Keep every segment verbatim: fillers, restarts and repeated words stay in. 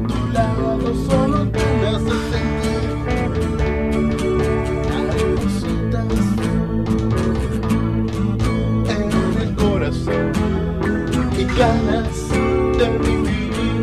tu lado, solo tú me haces sentir cositas en el corazón y ganas de vivir.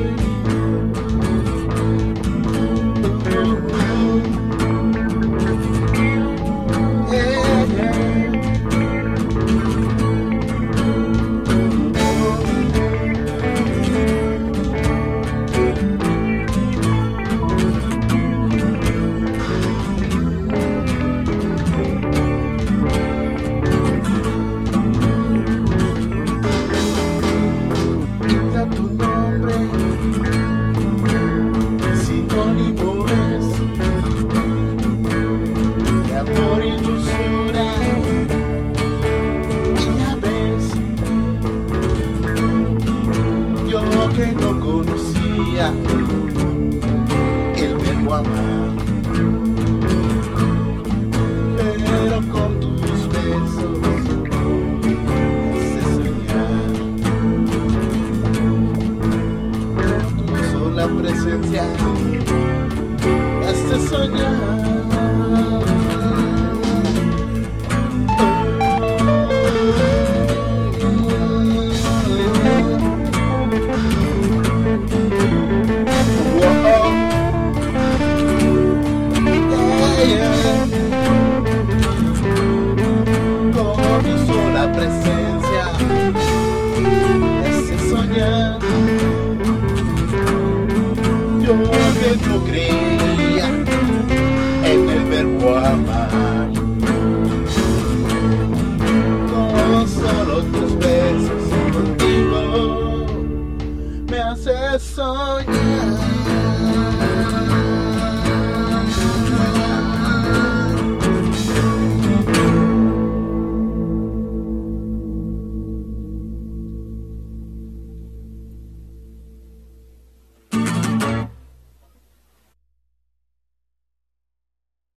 Que no conocía el verbo amar, pero con tus besos me hace soñar, tu sola presencia me hace soñar. Presencia me hace soñar. Yo que no creía en el verbo amar, con solo tus besos contigo me hace soñar.